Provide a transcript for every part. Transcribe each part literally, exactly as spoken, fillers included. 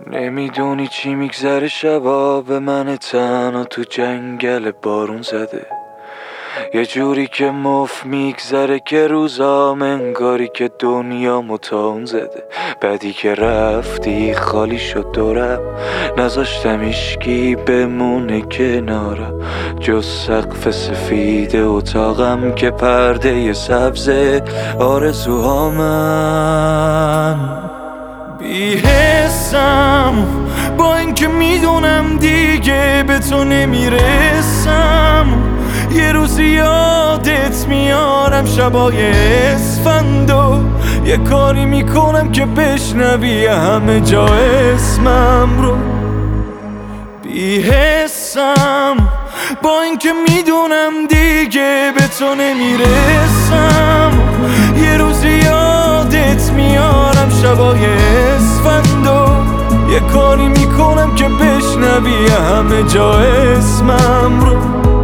نمیدونی چی میگذره شبا به من تنها تو جنگل بارون زده، یه جوری که مف میگذره که روزام انگاری که دنیا متاون زده. بعدی که رفتی خالی شد دورم، نذاشتم ایشکی بمونه کنارم جز سقف سفید اتاقم که پرده سبز آرزوهامن. بی‌حسم با اینکه میدونم دیگه به تو نمیرسم، یه روزی یادت میارم شبای اسفند و یه کاری میکنم که بشنوی همه جا اسمم رو. بی‌حسم با اینکه میدونم دیگه به تو نمیرسم، یه روزی یادت میارم شبای اسفند و یه کاری میکنم که بشنوی همه جا اسمم رو.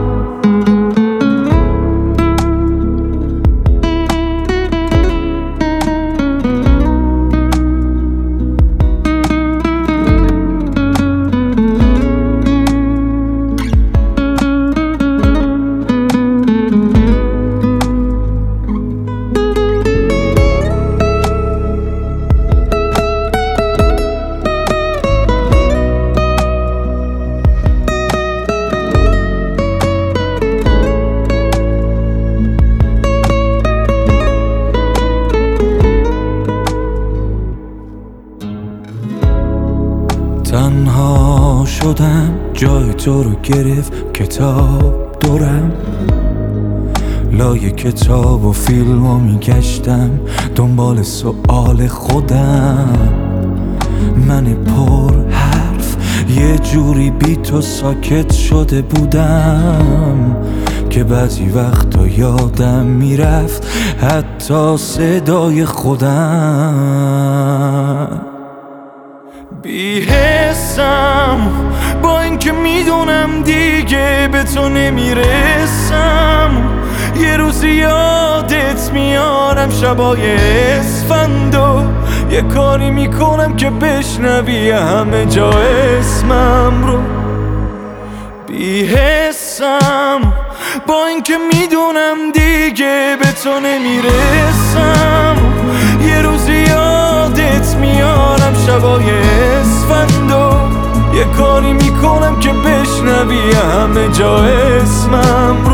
تنها شدم جای تو رو گرفت کتاب دورم، لای کتاب و فیلم رو میگشتم دنبال سؤال خودم. من پر حرف یه جوری بی تو ساکت شده بودم که بعضی وقتا یادم میرفت حتی صدای خودم. بی‌حسم با اینکه میدونم دیگه به تو نمیرسم، یه روزی یادت میارم شبای اسفند و یه کاری میکنم که بشنوی همه جا اسمم رو. بی‌حسم با اینکه میدونم دیگه به تو نمیرسم، یه روزی یادت میارم شبای اسفند و یه کاری میکنم که بشنوی همه جا اسمم.